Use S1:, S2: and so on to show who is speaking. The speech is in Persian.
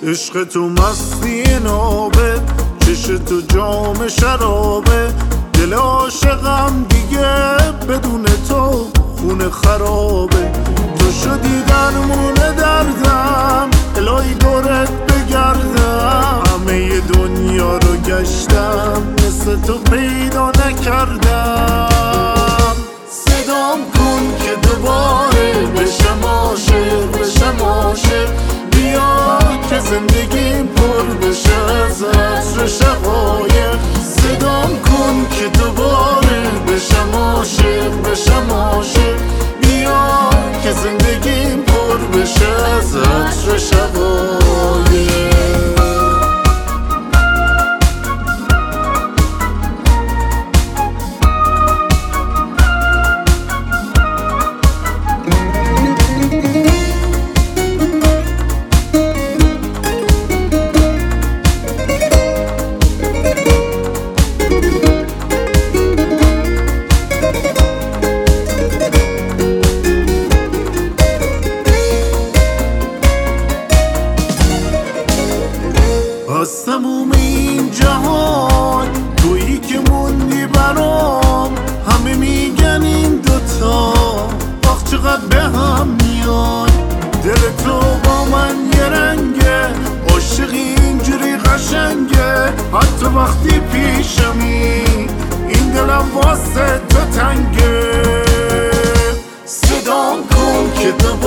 S1: عشق تو مستی نابه، چش تو جام شرابه، دل عاشقم دیگه بدون تو خونه خرابه. تو شدی درمون دردم، الهی دورت بگردم، همه دنیا رو گشتم مثل تو پیدا نکردم. صدام کن که دوباره بشم عاشق، بشم عاشق، بیا که زندگیم پر بشه از عطر شقایق. صدام کن که دوباره بشم عاشق، بشم عاشق، بیا که زندگیم پر بشه از عطر شقایق. از تموم این جهان تویی که موندی برام، همه میگن این دوتا آخ چقدر به هم میان. دل تو با من یه رنگه، عاشقی اینجوری قشنگه، حتی وقتی پیشمی این دلم واسه تو تنگه. صدام کن که